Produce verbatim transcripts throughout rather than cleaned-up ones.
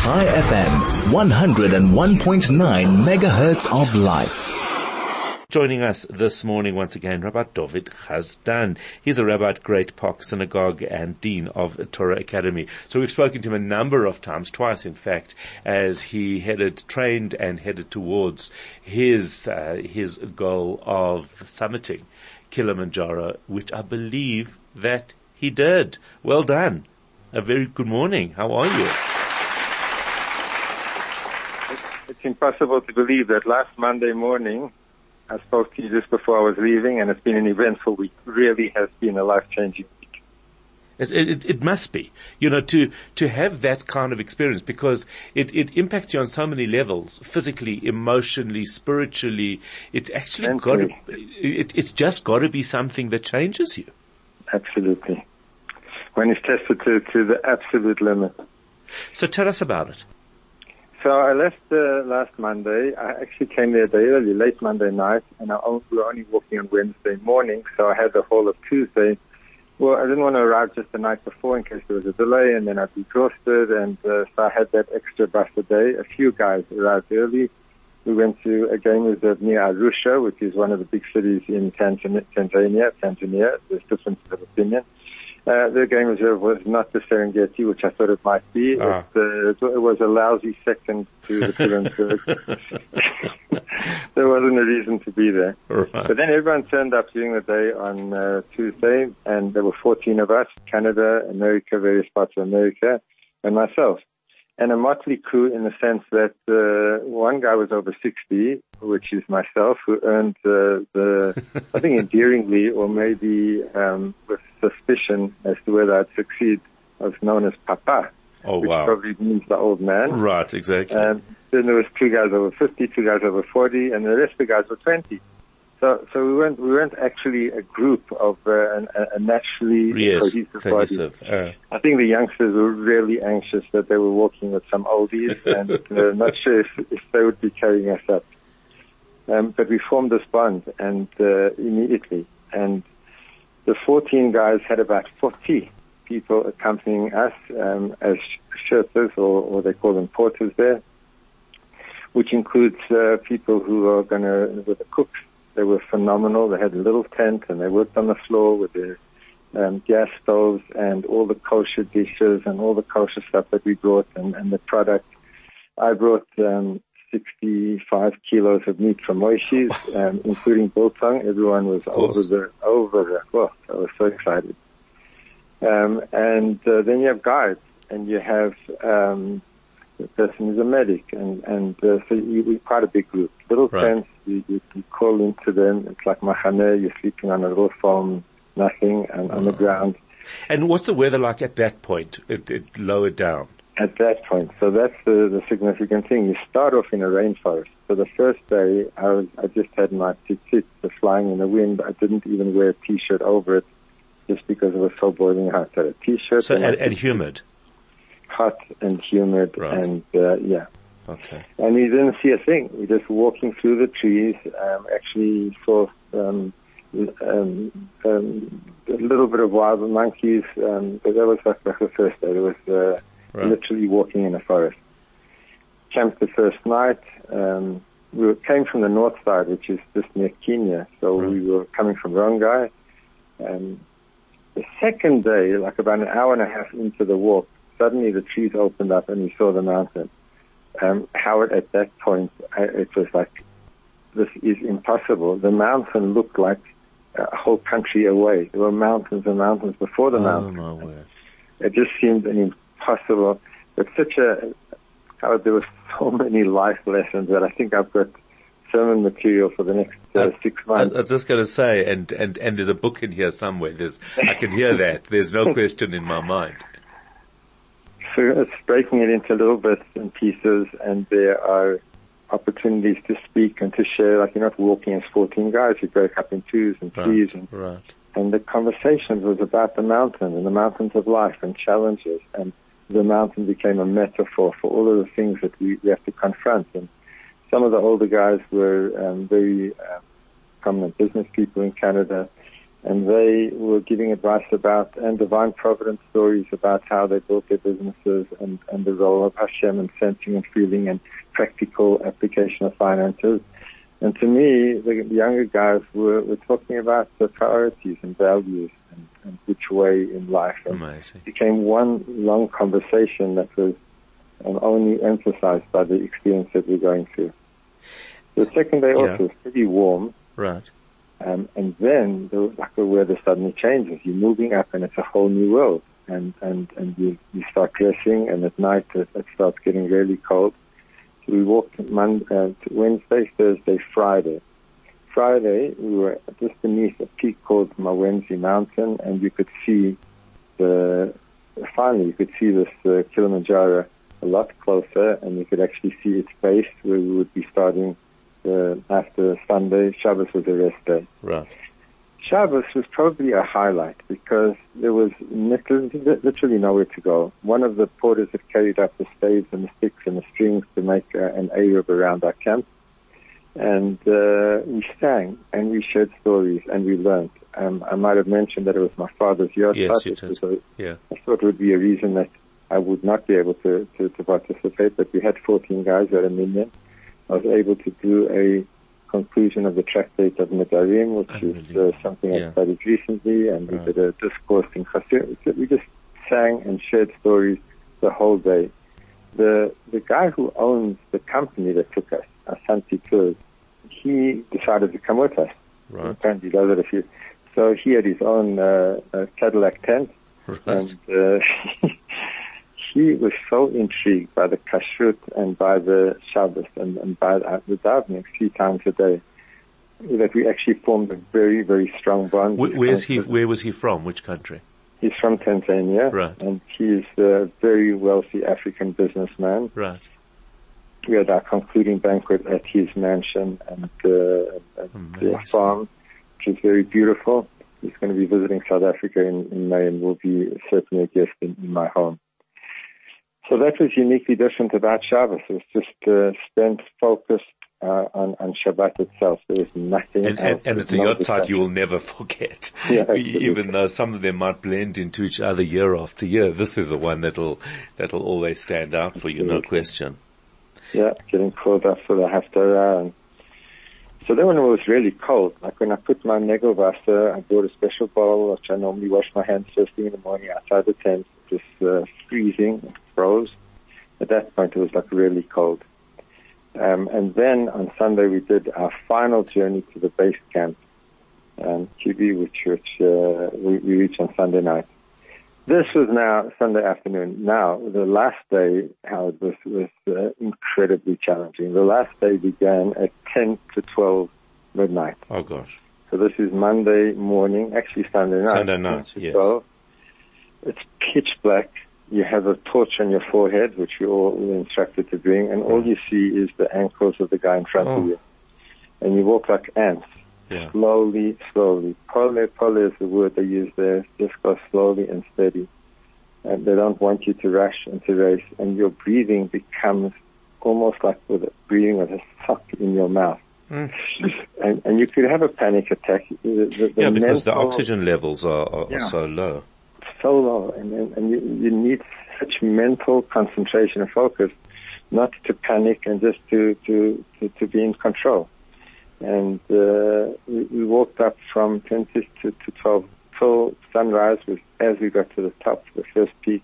Chai F M, one oh one point nine megahertz of life. Joining us this morning once again, Rabbi David Chazdan. He's a rabbi at Great Park Synagogue and Dean of Torah Academy. So we've spoken to him a number of times, twice in fact, as he headed, trained and headed towards his, uh, his goal of summiting Kilimanjaro, which I believe that he did. Well done. A very good morning. How are you? It's, it's impossible to believe that last Monday morning I spoke to you just before I was leaving, and it's been an eventful week. Really has been a life-changing week. It, it, it must be, you know, to, to have that kind of experience, because it, it impacts you on so many levels, physically, emotionally, spiritually. It's actually got to, it, it's just got to be something that changes you. Absolutely. When it's tested to, to the absolute limit. So tell us about it. So I left uh, last Monday. I actually came there a day early, late Monday night, and I only, we were only walking on Wednesday morning, so I had the whole of Tuesday. Well, I didn't want to arrive just the night before in case there was a delay, and then I'd be exhausted, and uh, so I had that extra bus a day. A few guys arrived early. We went to a game reserve near Arusha, which is one of the big cities in Tanzania. Tanzania, Tanzania. There's differences of opinion. Uh, the game reserve was not the Serengeti, which I thought it might be. Ah. It, uh, it was a lousy second to the Kilimanjaro. There wasn't a reason to be there. Right. But then everyone turned up during the day on uh, Tuesday, and there were fourteen of us, Canada, America, various parts of America, and myself. And a motley crew in the sense that uh, one guy was over sixty, which is myself, who earned uh, the, I think endearingly, or maybe um, with suspicion as to whether I'd succeed, I was known as Papa. Oh, which wow. probably means the old man. Right, exactly. And then there was two guys over fifty, two guys over forty, and the rest of the guys were twenty. So, so we weren't, we weren't actually a group of uh, an, a naturally yes, cohesive, cohesive. body. Uh. I think the youngsters were really anxious that they were walking with some oldies, and uh, not sure if, if they would be carrying us up. Um, but we formed this bond, and uh, immediately, and the fourteen guys had about forty people accompanying us um, as shirters, or, or they call them porters there, which includes uh, people who are going to, with the cooks. They were phenomenal. They had a little tent, and they worked on the floor with their um, gas stoves and all the kosher dishes and all the kosher stuff that we brought, and, and the product. I brought um, sixty-five kilos of meat from Moishi's, um, including biltong. Everyone was over the over the. Well, I was so excited. Um, and uh, then you have guides, and you have um, the person who's a medic, and and uh, so you, we're quite a big group. Little Right. tents, you, you, you call into them. It's like machaneh. You're sleeping on a little foam, nothing, and on the ground. And what's the weather like at that point? It, it lowered down. At that point, so that's the, the significant thing. You start off in a rainforest. So the first day, I was I just had my tzitzit flying in the wind. I didn't even wear a t-shirt over it, just because it was so boiling hot. So a t-shirt So, and, and, and humid. hot and humid, Right. and uh, yeah. Okay. And we didn't see a thing. We just walking through the trees. Um, actually saw um, um, um, a little bit of wild monkeys. Um, but that was like, like the first day. It was uh, Right. literally walking in a forest. Camped the first night. Um, we were, came from the north side, which is just near Kenya. So Right. we were coming from Rongai. Um, the second day, like about an hour and a half into the walk, suddenly the trees opened up and we saw the mountain. Um, Howard, at that point, I, it was like, this is impossible. The mountain looked like a whole country away. There were mountains and mountains before the Oh, mountain. my word. It just seemed an impossible, but such a, Howard, there were so many life lessons that I think I've got sermon material for the next uh, six months. I, I was just going to say, and, and, and there's a book in here somewhere. There's, I can hear that. There's no question in my mind. So it's breaking it into little bits and pieces, and there are opportunities to speak and to share. Like, you're not walking as fourteen guys, you break up in twos and threes. Right, And, right. and the conversations was about the mountain and the mountains of life and challenges. And the mountain became a metaphor for all of the things that we, we have to confront. And some of the older guys were um, very uh, prominent business people in Canada. And they were giving advice about, and divine providence stories about how they built their businesses and, and the role of Hashem and sensing and feeling and practical application of finances. And to me, the, the younger guys were, were talking about the priorities and values and, and which way in life. And Amazing. it became one long conversation that was um, only emphasized by the experience that we're going through. The second day also Yeah. was pretty warm. Right. Um, and then the, like the weather suddenly changes. You're moving up and it's a whole new world. And, and, and you, you start dressing, and at night it, it starts getting really cold. So we walked Monday, uh, Wednesday, Thursday, Friday. Friday, we were just beneath a peak called Mawenzi Mountain, and you could see the, finally you could see this uh, Kilimanjaro a lot closer, and you could actually see its base where we would be starting uh, after Sunday. Shabbos was a rest day. Right. Shabbos was probably a highlight because there was literally nowhere to go. One of the porters had carried up the staves and the sticks and the strings to make uh, an Arab around our camp. And uh, we sang and we shared stories and we learned. Um, I might have mentioned that it was my father's yard. Yes, you did. So Yeah. I thought it would be a reason that I would not be able to, to, to participate, but we had fourteen guys at a million. I was able to do a conclusion of the tractate of Nedarim, which is uh, something Yeah. I studied recently, and Right. we did a discourse in Chassid. We just sang and shared stories the whole day. The the guy who owns the company that took us, Asante Tours, he decided to come with us. Right. Apparently he does it a few. So he had his own uh, uh, Cadillac tent, Right. and uh, he was so intrigued by the kashrut and by the Shabbos and, and by the, the davening three times a day that we actually formed a very, very strong bond. Where, where's he? Where was he from? Which country? He's from Tanzania, Right. and he's a very wealthy African businessman. Right. We had our concluding banquet at his mansion and uh, at the farm, which is very beautiful. He's going to be visiting South Africa in, in May and will be certainly a guest in, in my home. So that was uniquely different about Shabbos. It was just uh, spent, focused uh, on, on Shabbat itself. There was nothing And, else. and, and it's a No yard site discussion. you will never forget. Yeah, absolutely. Even though some of them might blend into each other year after year, this is the one that'll, that'll always stand out for you, no question. Yeah, getting called up for the Haftarah. And so then when it was really cold, like when I put my Negovasser, I brought a special bowl, which I normally wash my hands first thing in the morning outside the tent. It was uh, freezing, it froze. At that point, it was like really cold. Um, and then on Sunday, we did our final journey to the base camp, um, Q B, which, which uh, we, we reached on Sunday night. This was now Sunday afternoon. Now, the last day, Howard, was, was uh, incredibly challenging. The last day began at ten to twelve midnight. Oh gosh. So this is Monday morning, actually Sunday night. Sunday night, ten to yes. twelve. It's pitch black. You have a torch on your forehead, which you're all instructed to bring, and all you see is the ankles of the guy in front Oh. of you. And you walk like ants. Yeah. Slowly, slowly. Pole, pole is the word they use there. Just go slowly and steady. And they don't want you to rush and to race. And your breathing becomes almost like with a, breathing with a suck in your mouth. Mm. And, and you could have a panic attack. The, the, the Yeah, because the mental- oxygen levels are, are, Yeah. are so low. so low, and, and, and you, you need such mental concentration and focus not to panic and just to, to, to, to be in control. And uh, we, we walked up from ten to, to twelve till sunrise. Was, as we got to the top, the first peak,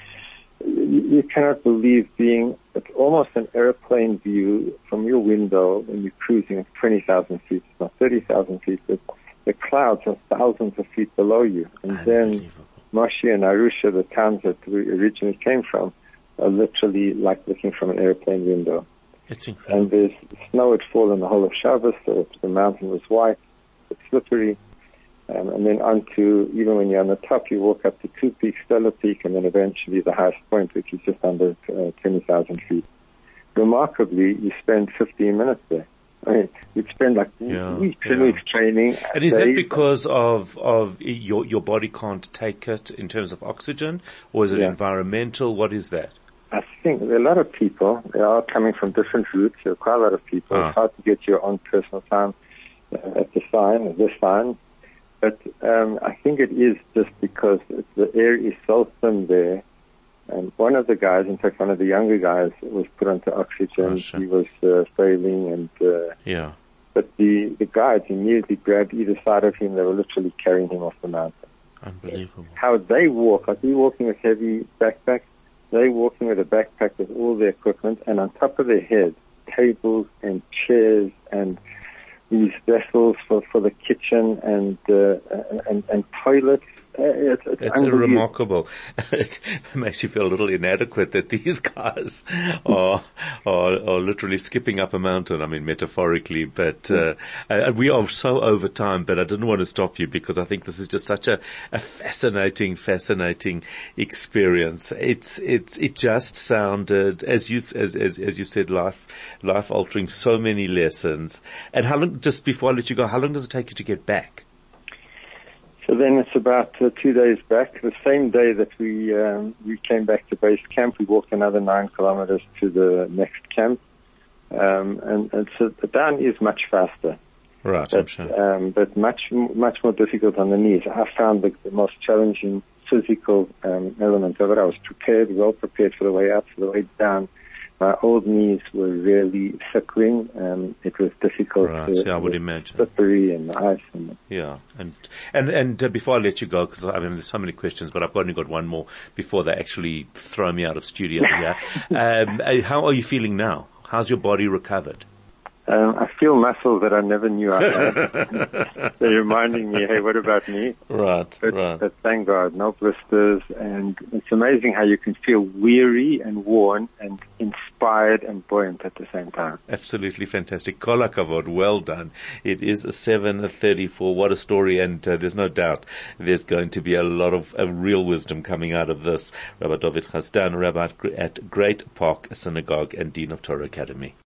you, you cannot believe being at almost an airplane view from your window when you're cruising at twenty thousand feet, not thirty thousand feet, but the clouds are thousands of feet below you. And then Moshi and Arusha, the towns that we originally came from, are literally like looking from an airplane window. It's incredible. And there's snow had fallen the whole of Shabbos, so the mountain was white, it's slippery. Um, and then onto, even when you're on the top, you walk up to two peaks, Stellar Peak, and then eventually the highest point, which is just under uh, twenty thousand feet. Remarkably, you spend fifteen minutes there. I mean, you'd spend like Yeah, weeks and yeah. weeks training. And is that days. because of, of your, your body can't take it in terms of oxygen, or is it Yeah. environmental? What is that? I think there are a lot of people. They are coming from different routes. There are quite a lot of people. Ah. It's hard to get your own personal time uh, at the sign, at this sign. But um, I think it is just because the air is so thin there. And one of the guys, in fact, one of the younger guys, was put onto oxygen. Oh, sure. He was uh, failing, and uh, Yeah. but the the guides immediately grabbed either side of him. They were literally carrying him off the mountain. Unbelievable. How they walk, like we walking with heavy backpacks, they walking with a backpack with all their equipment, and on top of their head, tables and chairs and these vessels for, for the kitchen and uh, and, and toilets. It's, it's, it's remarkable. It makes you feel a little inadequate that these guys are, are, are literally skipping up a mountain. I mean, metaphorically, but, uh, uh, we are so over time, but I didn't want to stop you because I think this is just such a, a fascinating, fascinating experience. It's, it's, it just sounded, as you, as, as, as you said, life, life altering, so many lessons. And how long, just before I let you go, how long does it take you to get back? So then it's about uh, two days back. The same day that we um, we came back to base camp, we walked another nine kilometers to the next camp. Um, and, and so the down is much faster. Right, but, I'm sure. Um, but much much more difficult on the knees. I found the, the most challenging physical um, element of it. I was prepared, well prepared for the way up, for the way down. My old knees were really suckling. Um, it was difficult. Right, to, yeah, I would imagine. Slippery and ice. And yeah, and and and uh, before I let you go, because I mean there's so many questions, but I've only got one more before they actually throw me out of studio here. um, uh, how are you feeling now? How's your body recovered? Um, I feel muscles that I never knew I had. They're reminding me, hey, what about me? Right, but, right. But thank God, no blisters. And it's amazing how you can feel weary and worn and inspired and buoyant at the same time. Absolutely fantastic. Kol hakavod, well done. It is seven thirty-four. What a story. And uh, there's no doubt there's going to be a lot of uh, real wisdom coming out of this. Rabbi Dovid Chasdan, Rabbi at Great Park Synagogue and Dean of Torah Academy.